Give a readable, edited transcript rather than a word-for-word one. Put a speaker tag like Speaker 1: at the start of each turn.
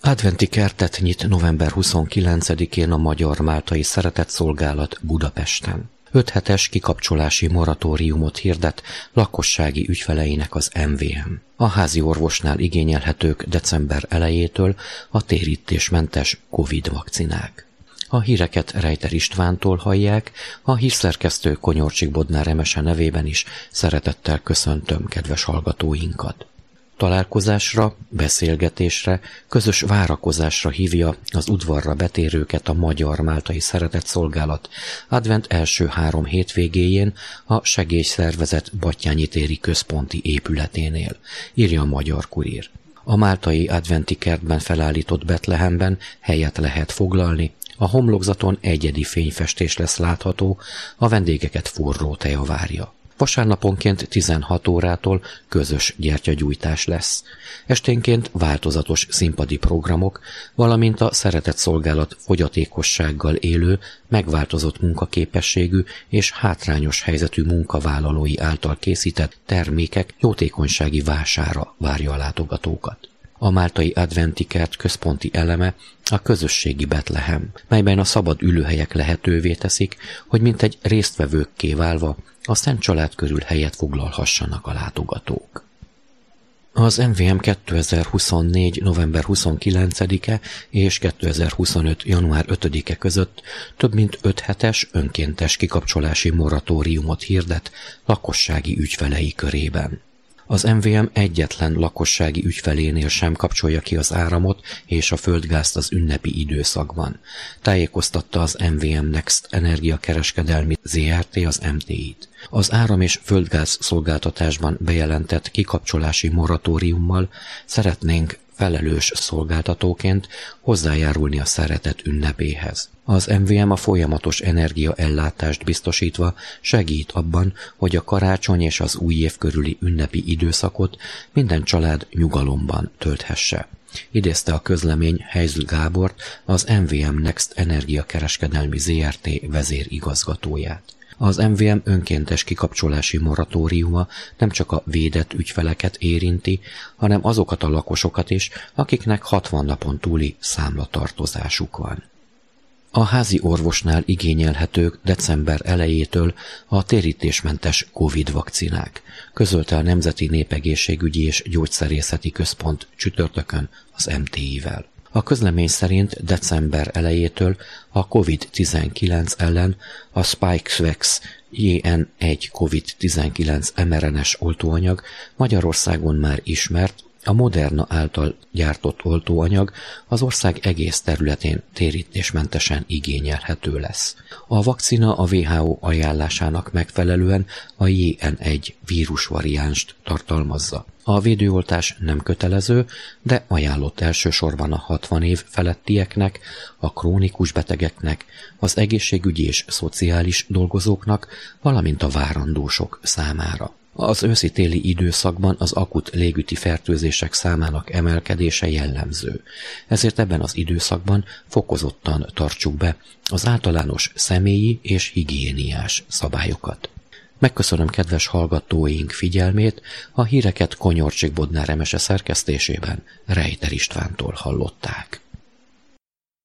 Speaker 1: Adventi kertet nyit november 29-én a Magyar-Máltai Szeretetszolgálat Budapesten. 5 hetes kikapcsolási moratóriumot hirdet lakossági ügyfeleinek az MVM. A házi orvosnál igényelhetők december elejétől a térítésmentes Covid vakcinák. A híreket Rejter Istvántól hallják, a hírszerkesztő Konyorcsik Bodnár Emese nevében is szeretettel köszöntöm kedves hallgatóinkat. Találkozásra, beszélgetésre, közös várakozásra hívja az udvarra betérőket a Magyar-Máltai Szeretetszolgálat advent első 3 hétvégéjén a segélyszervezet Battyányi téri központi épületénél, írja a Magyar Kurír. A máltai adventi kertben felállított Betlehemben helyet lehet foglalni, a homlokzaton egyedi fényfestés lesz látható, a vendégeket forró teja várja. Vasárnaponként 16 órától közös gyertyagyújtás lesz. Esténként változatos színpadi programok, valamint a szeretetszolgálat fogyatékossággal élő, megváltozott munkaképességű és hátrányos helyzetű munkavállalói által készített termékek jótékonysági vására várja a látogatókat. A máltai adventi kert központi eleme a közösségi Betlehem, melyben a szabad ülőhelyek lehetővé teszik, hogy mintegy résztvevőkké válva a Szent Család körül helyet foglalhassanak a látogatók. Az MVM 2024. november 29-e és 2025. január 5-e között több mint 5 hetes önkéntes kikapcsolási moratóriumot hirdet lakossági ügyfelei körében. Az MVM egyetlen lakossági ügyfelénél sem kapcsolja ki az áramot és a földgázt az ünnepi időszakban, tájékoztatta az MVM Next Energiakereskedelmi Zrt. Az MTI-t. Az áram- és földgáz szolgáltatásban bejelentett kikapcsolási moratóriummal szeretnénk felelős szolgáltatóként hozzájárulni a szeretet ünnepéhez. Az MVM a folyamatos energiaellátást biztosítva segít abban, hogy a karácsony és az új év körüli ünnepi időszakot minden család nyugalomban tölthesse, idézte a közlemény Heizl Gábort, az MVM Next Energiakereskedelmi Zrt. Vezérigazgatóját. Az MVM önkéntes kikapcsolási moratóriuma nem csak a védett ügyfeleket érinti, hanem azokat a lakosokat is, akiknek 60 napon túli számlatartozásuk van. A házi orvosnál igényelhetők december elejétől a térítésmentes Covid vakcinák, közölte a Nemzeti Népegészségügyi és Gyógyszerészeti Központ csütörtökön az MTI-vel. A közlemény szerint december elejétől a COVID-19 ellen a Spikevax JN1 COVID-19 mRNA-s oltóanyag Magyarországon már ismert, a Moderna által gyártott oltóanyag az ország egész területén térítésmentesen igényelhető lesz. A vakcina a WHO ajánlásának megfelelően a JN1 vírusvariánst tartalmazza. A védőoltás nem kötelező, de ajánlott elsősorban a 60 év felettieknek, a krónikus betegeknek, az egészségügyi és szociális dolgozóknak, valamint a várandósok számára. Az őszi-téli időszakban az akut légüti fertőzések számának emelkedése jellemző, ezért ebben az időszakban fokozottan tartsuk be az általános személyi és higiéniás szabályokat. Megköszönöm kedves hallgatóink figyelmét, a híreket Konyorcsik Bodnár Emese szerkesztésében Rejter Istvántól hallották.